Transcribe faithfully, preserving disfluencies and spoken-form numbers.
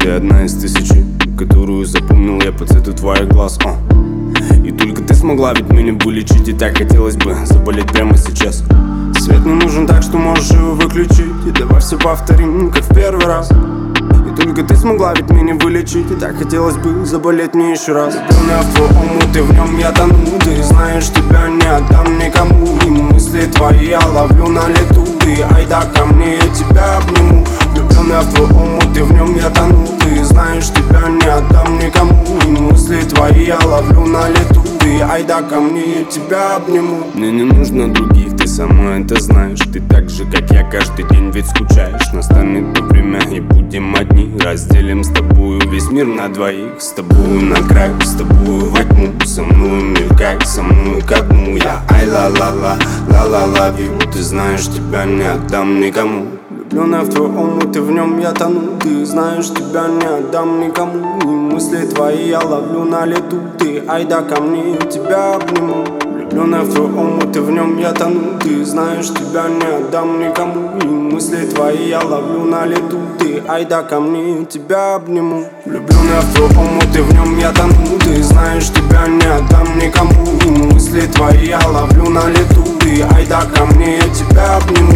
Ты одна из тысячи, которую запомнил я по цвету твоих глаз. О. И только ты смогла ведь меня вылечить, и так хотелось бы заболеть прямо сейчас. Свет не нужен, так что можешь его выключить, и давай все повторим, как в первый раз. И только ты смогла ведь меня вылечить, и так хотелось бы заболеть мне еще раз. Влюблённая в твой ум, ты в нем я тону. Ты знаешь, тебя не отдам никому. И мысли твои я ловлю на лету. Ты айда ко мне, я тебя обниму. Влюблённая в твой ум, ты в нем я тону. Ты знаешь, тебя не отдам никому. И мысли твои я ловлю на лету. Ты айда ко мне, я тебя обниму. Мне не нужно других, ты сама это знаешь. Ты так же, как я, каждый день ведь скучаешь. Настанет то время и будем одни. Разделим с тобою весь мир на двоих. С тобою на край, с тобою во тьму. Со мной мелькай, со мной ко дну. Я ай-ла-ла-ла, ла-ла-ла-вью. Ты знаешь, тебя не отдам никому. Влюблённая в твой ум, и ты в нем я тону. Ты знаешь, тебя не отдам никому. И мысли твои я ловлю на лету. Ты айда ко мне, я тебя обниму. Влюблённая в твой ум, и ты в нем я тону. Ты знаешь, тебя не отдам никому. И мысли твои я ловлю на лету. Ты айда ко мне, я тебя обниму. Влюблённая в твой ум, и ты в нем я тону. Ты знаешь, тебя не отдам никому. И мысли твои я ловлю на лету. Ты айда ко мне, я тебя обниму.